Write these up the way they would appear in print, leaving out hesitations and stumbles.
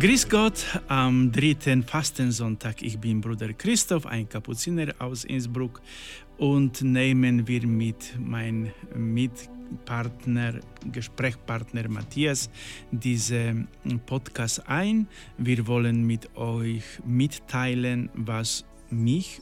Grüß Gott am dritten Fastensonntag. Ich bin Bruder Christoph, ein Kapuziner aus Innsbruck, und nehmen wir mit meinem Mitpartner, Gesprächspartner Matthias diesen Podcast ein. Wir wollen mit euch mitteilen, was mich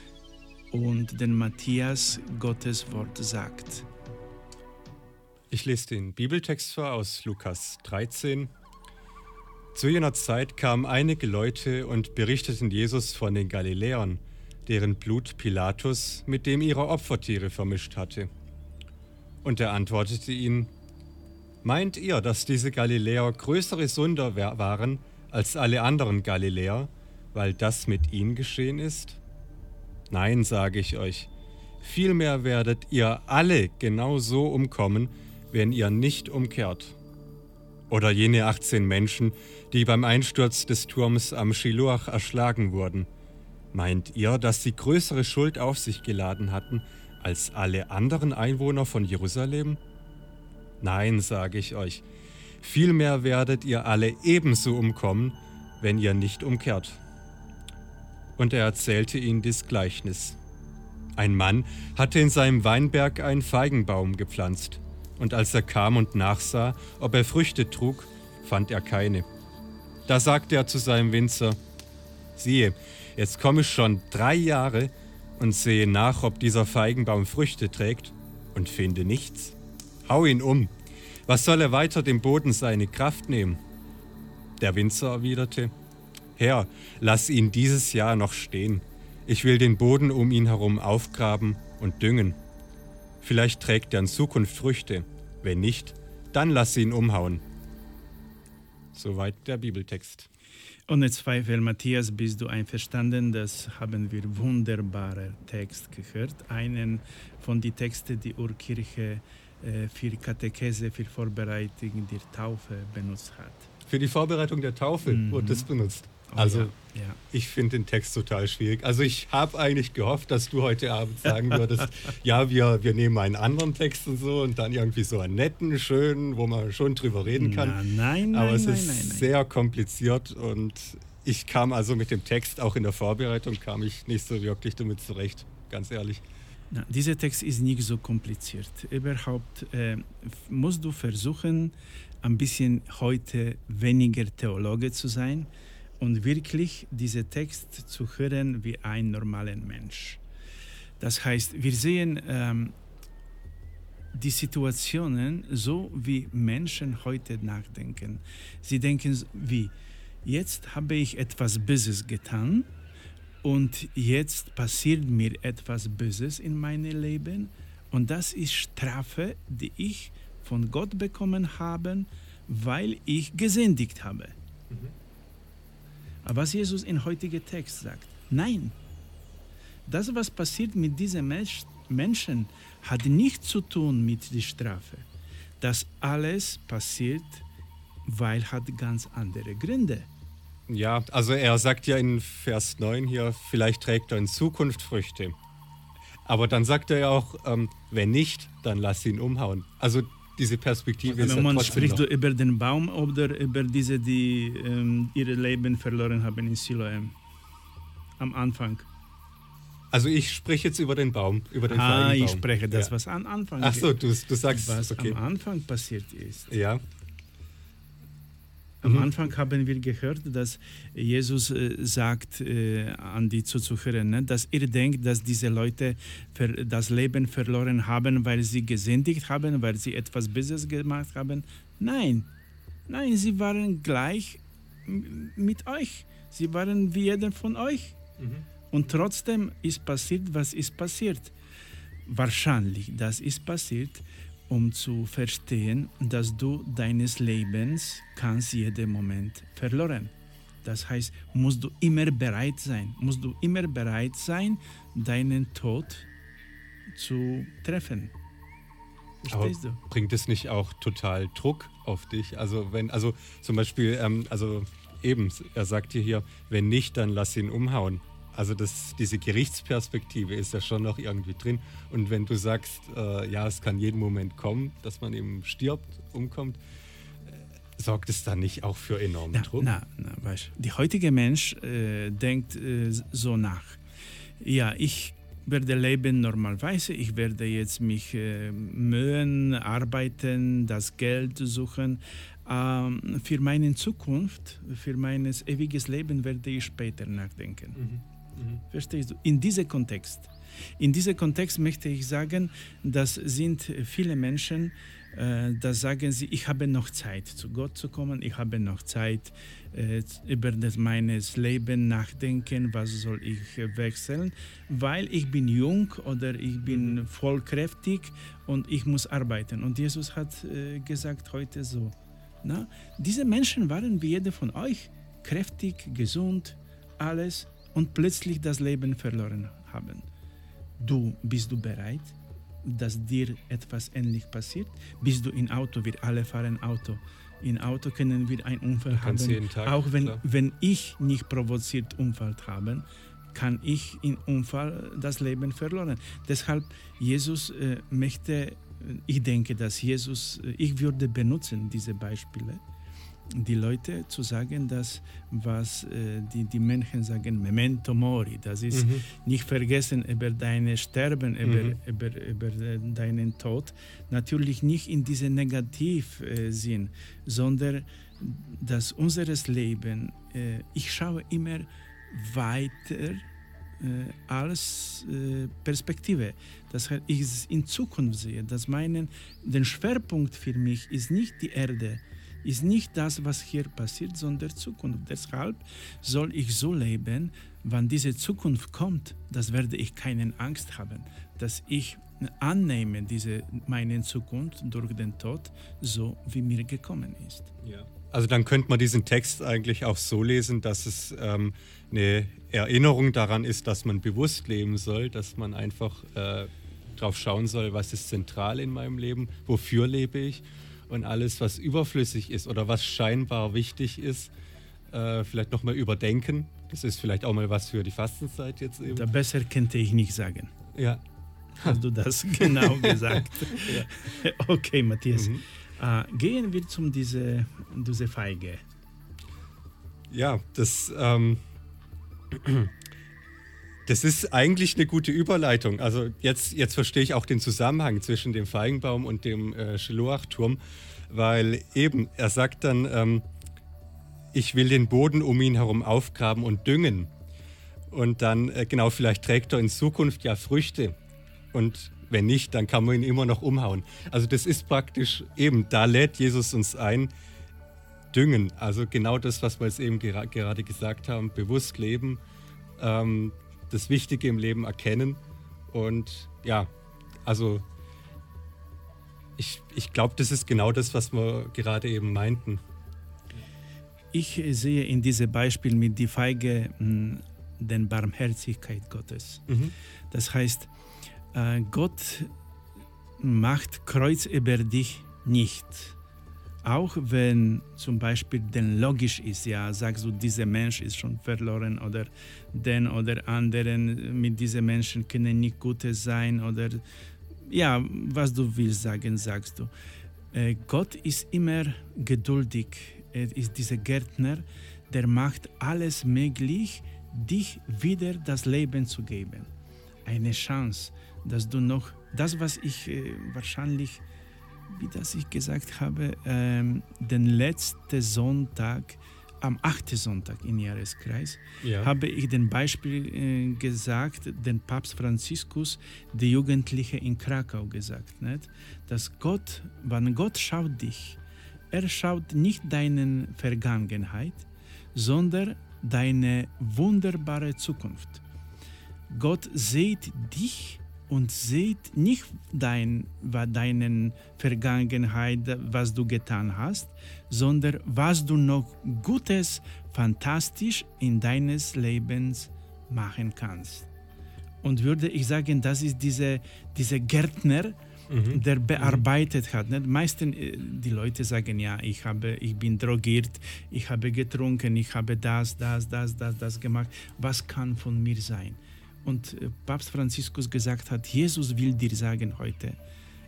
und den Matthias Gottes Wort sagt. Ich lese den Bibeltext vor aus Lukas 13. Zu jener Zeit kamen einige Leute und berichteten Jesus von den Galiläern, deren Blut Pilatus mit dem ihrer Opfertiere vermischt hatte. Und er antwortete ihnen: Meint ihr, dass diese Galiläer größere Sünder waren als alle anderen Galiläer, weil das mit ihnen geschehen ist? Nein, sage ich euch, vielmehr werdet ihr alle genau so umkommen, wenn ihr nicht umkehrt. Oder jene 18 Menschen, die beim Einsturz des Turms am Schiloach erschlagen wurden. Meint ihr, dass sie größere Schuld auf sich geladen hatten als alle anderen Einwohner von Jerusalem? Nein, sage ich euch, vielmehr werdet ihr alle ebenso umkommen, wenn ihr nicht umkehrt. Und er erzählte ihnen dies Gleichnis. Ein Mann hatte in seinem Weinberg einen Feigenbaum gepflanzt. Und als er kam und nachsah, ob er Früchte trug, fand er keine. Da sagte er zu seinem Winzer: Siehe, jetzt komme ich schon 3 Jahre und sehe nach, ob dieser Feigenbaum Früchte trägt, und finde nichts. Hau ihn um. Was soll er weiter dem Boden seine Kraft nehmen? Der Winzer erwiderte: Herr, lass ihn dieses Jahr noch stehen. Ich will den Boden um ihn herum aufgraben und düngen. Vielleicht trägt er in Zukunft Früchte. Wenn nicht, dann lass ihn umhauen. Soweit der Bibeltext. Ohne Zweifel, Matthias, bist du einverstanden? Das haben wir wunderbarer Text gehört. Einen von den Texten, die Urkirche für Katechese, für Vorbereitung der Taufe benutzt hat. Für die Vorbereitung der Taufe wurde das benutzt. Ich finde den Text total schwierig. Also ich habe eigentlich gehofft, dass du heute Abend sagen würdest, ja, wir nehmen einen anderen Text und so und dann irgendwie so einen netten, schönen, wo man schon drüber reden kann. Nein. Aber es ist sehr kompliziert und ich kam also mit dem Text, auch in der Vorbereitung, kam ich nicht so wirklich damit zurecht, ganz ehrlich. Na, dieser Text ist nicht so kompliziert. Überhaupt musst du versuchen, ein bisschen heute weniger Theologe zu sein und wirklich diesen Text zu hören wie ein normaler Mensch. Das heißt, wir sehen die Situationen so, wie Menschen heute nachdenken. Sie denken wie: Jetzt habe ich etwas Böses getan und jetzt passiert mir etwas Böses in meinem Leben und das ist Strafe, die ich von Gott bekommen habe, weil ich gesündigt habe. Aber was Jesus im heutigen Text sagt: Nein, das, was passiert mit diesen Menschen, hat nichts zu tun mit der Strafe. Das alles passiert, weil hat ganz andere Gründe. Ja, also er sagt ja in Vers 9 hier, vielleicht trägt er in Zukunft Früchte. Aber dann sagt er ja auch, wenn nicht, dann lass ihn umhauen. Also diese Perspektive ist ja trotzdem spricht du über den Baum oder über diese, die ihr Leben verloren haben in Siloam am Anfang? Also ich spreche jetzt über den Baum, über den Feigenbaum. Ich spreche das, was am Anfang Ach so, du sagst, was okay. Am Anfang passiert ist. Ja. Am Anfang haben wir gehört, dass Jesus sagt an die Zuhörer, dass ihr denkt, dass diese Leute das Leben verloren haben, weil sie gesündigt haben, weil sie etwas Böses gemacht haben. Nein, sie waren gleich mit euch. Sie waren wie jeder von euch. Und trotzdem ist passiert, was ist passiert. Wahrscheinlich, das ist passiert, um zu verstehen, dass du deines Lebens kannst jeden Moment verloren. Das heißt, musst du immer bereit sein, deinen Tod zu treffen. Verstehst du? Bringt es nicht auch total Druck auf dich? Also zum Beispiel, er sagt dir hier, wenn nicht, dann lass ihn umhauen. Also diese Gerichtsperspektive ist ja schon noch irgendwie drin. Und wenn du sagst, es kann jeden Moment kommen, dass man eben stirbt, umkommt, sorgt es dann nicht auch für enormen Druck? Weißt, der heutige Mensch denkt so nach. Ja, ich werde leben normalerweise, ich werde jetzt mich mühen, arbeiten, das Geld suchen. Für meine Zukunft, für mein ewiges Leben werde ich später nachdenken. Verstehst du? In diesem Kontext möchte ich sagen, das sind viele Menschen, da sagen sie, ich habe noch Zeit, zu Gott zu kommen, ich habe noch Zeit, über mein Leben nachdenken, was soll ich wechseln, weil ich bin jung oder ich bin vollkräftig und ich muss arbeiten. Und Jesus hat gesagt heute so, na, diese Menschen waren wie jeder von euch, kräftig, gesund, alles und plötzlich das Leben verloren haben. Bist du bereit, dass dir etwas ähnlich passiert? Bist du im Auto? Wir alle fahren Auto. Im Auto können wir einen Unfall haben. Jeden Tag, auch wenn ich nicht provoziert Unfall habe, kann ich im Unfall das Leben verloren. Deshalb, Jesus ich denke, dass ich würde benutzen diese Beispiele, die Leute zu sagen, dass was die Menschen sagen, Memento Mori, das ist nicht vergessen über dein Sterben, über deinen Tod, natürlich nicht in diesem Negativsinn, sondern dass unser Leben, ich schaue immer weiter als Perspektive. Das heißt, ich in Zukunft sehe, dass der Schwerpunkt für mich ist nicht die Erde, ist nicht das, was hier passiert, sondern Zukunft. Deshalb soll ich so leben, wann diese Zukunft kommt, das werde ich keine Angst haben, dass ich annehme meine Zukunft durch den Tod, so wie mir gekommen ist. Ja. Also dann könnte man diesen Text eigentlich auch so lesen, dass es eine Erinnerung daran ist, dass man bewusst leben soll, dass man einfach drauf schauen soll, was ist zentral in meinem Leben, wofür lebe ich. Und alles, was überflüssig ist oder was scheinbar wichtig ist, vielleicht nochmal überdenken. Das ist vielleicht auch mal was für die Fastenzeit jetzt eben. Da besser könnte ich nicht sagen. Ja. Hast du das genau gesagt? Ja. Okay, Matthias. Gehen wir zum diese Feige. Ja, das ist eigentlich eine gute Überleitung. Also jetzt verstehe ich auch den Zusammenhang zwischen dem Feigenbaum und dem Shiloach-Turm, weil eben, er sagt dann, ich will den Boden um ihn herum aufgraben und düngen. Und dann, genau, vielleicht trägt er in Zukunft ja Früchte. Und wenn nicht, dann kann man ihn immer noch umhauen. Also das ist praktisch eben, da lädt Jesus uns ein, düngen. Also genau das, was wir jetzt eben gerade gesagt haben, bewusst leben, das Wichtige im Leben erkennen und ja, also ich glaube, das ist genau das, was wir gerade eben meinten. Ich sehe in diesem Beispiel mit der Feige die Barmherzigkeit Gottes. Das heißt, Gott macht Kreuz über dich nicht. Auch wenn zum Beispiel denn logisch ist, ja, sagst du, dieser Mensch ist schon verloren oder den oder anderen, mit diesen Menschen können nicht Gutes sein oder ja, was du willst sagen, sagst du. Gott ist immer geduldig. Er ist dieser Gärtner, der macht alles möglich, dich wieder das Leben zu geben. Eine Chance, dass du noch, das was ich wahrscheinlich, wie das ich gesagt habe, den letzten Sonntag, am 8. Sonntag im Jahreskreis, habe ich den Beispiel gesagt, den Papst Franziskus, die Jugendliche in Krakau gesagt, nicht? Dass Gott, wenn Gott schaut dich, er schaut nicht deine Vergangenheit, sondern deine wunderbare Zukunft. Gott sieht dich und sieht nicht deine Vergangenheit, was du getan hast, sondern was du noch Gutes, fantastisch in deines Lebens machen kannst. Und würde ich sagen, das ist dieser Gärtner, der bearbeitet hat. Nicht? Meistens die Leute sagen, ja, ich bin drogiert, ich habe getrunken, ich habe das gemacht. Was kann von mir sein? Und Papst Franziskus gesagt hat, Jesus will dir sagen heute,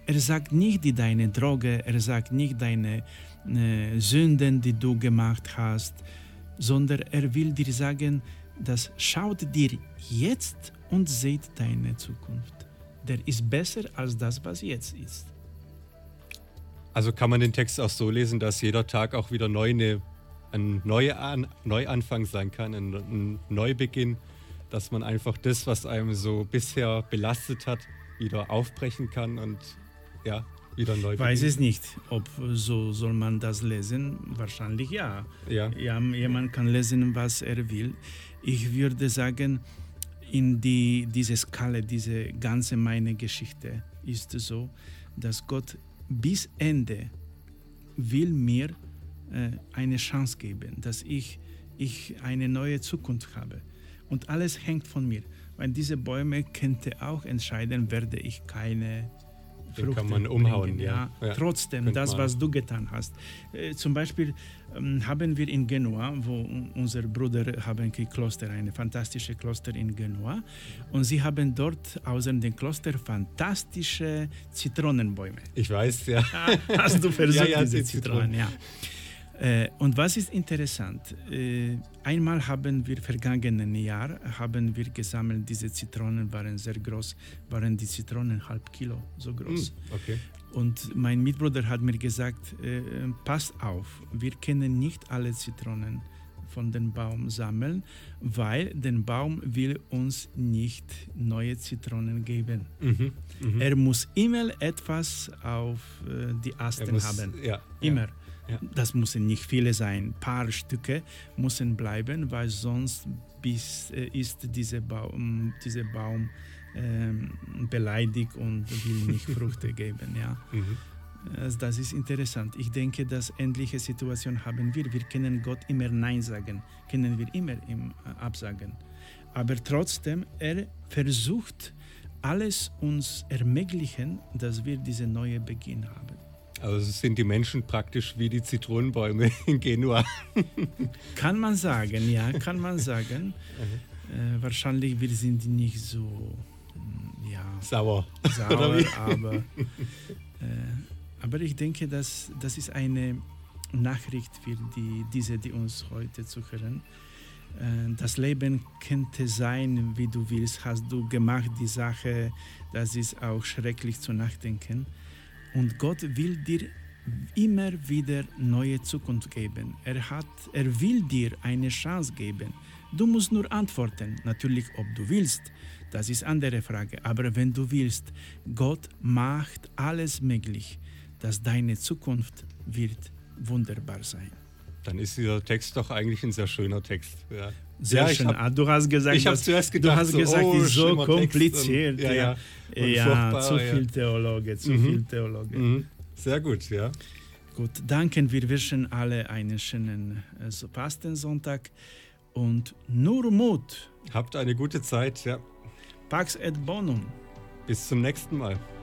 Er sagt nicht deine Droge, er sagt nicht deine Sünden, die du gemacht hast, sondern er will dir sagen, dass schaut dir jetzt und seht deine Zukunft. Der ist besser als das, was jetzt ist. Also kann man den Text auch so lesen, dass jeder Tag auch wieder ein Neuanfang sein kann, ein Neubeginn, dass man einfach das, was einem so bisher belastet hat, wieder aufbrechen kann und ja, wieder neu beginnen. Weiß es nicht, ob so soll man das lesen. Wahrscheinlich ja. Ja, jemand kann lesen, was er will. Ich würde sagen, in diese Skala, diese ganze meine Geschichte ist so, dass Gott bis Ende will mir eine Chance geben, dass ich eine neue Zukunft habe. Und alles hängt von mir. Weil diese Bäume könnte auch entscheiden, werde ich keine Den Frucht kann man umhauen, bringen. ja. Trotzdem, das, was du getan hast. Zum Beispiel haben wir in Genua, wo unser Bruder haben ein Kloster, ein fantastisches Kloster in Genua. Und sie haben dort außer dem Kloster fantastische Zitronenbäume. Ich weiß, ja. Hast du versucht, ja, diese Zitronen, ja. Und was ist interessant? Einmal haben wir vergangenen Jahr gesammelt, diese Zitronen waren sehr groß, waren die Zitronen 0,5 Kilo so groß. Okay. Und mein Mitbruder hat mir gesagt, passt auf, wir können nicht alle Zitronen von dem Baum sammeln, weil der Baum will uns nicht neue Zitronen geben. Er muss immer etwas auf die Asten haben. Ja, immer. Ja. Das müssen nicht viele sein, ein paar Stücke müssen bleiben, weil sonst ist dieser Baum beleidigt und will nicht Früchte geben. Ja. Also das ist interessant. Ich denke, dass ähnliche Situation haben wir. Wir können Gott immer Nein sagen, können wir immer ihm absagen. Aber trotzdem, er versucht, alles uns ermöglichen, dass wir diesen neuen Beginn haben. Also sind die Menschen praktisch wie die Zitronenbäume in Genua. Kann man sagen, ja, kann man sagen. Wahrscheinlich wir sind nicht so sauer, aber ich denke, dass das ist eine Nachricht für die uns heute zuhören. Das Leben könnte sein, wie du willst. Hast du gemacht die Sache, das ist auch schrecklich zu nachdenken. Und Gott will dir immer wieder neue Zukunft geben. Er will dir eine Chance geben. Du musst nur antworten. Natürlich, ob du willst, das ist eine andere Frage. Aber wenn du willst, Gott macht alles möglich, dass deine Zukunft wird wunderbar sein. Dann ist dieser Text doch eigentlich ein sehr schöner Text. Ja. Sehr schön. Du hast gesagt, ich habe zuerst gedacht, du hast gesagt, ist so kompliziert. Ja, zu viel Theologe, viel Theologe. Sehr gut, ja. Gut, danke. Wir wünschen alle einen schönen Fastensonntag und nur Mut. Habt eine gute Zeit, ja. Pax et bonum. Bis zum nächsten Mal.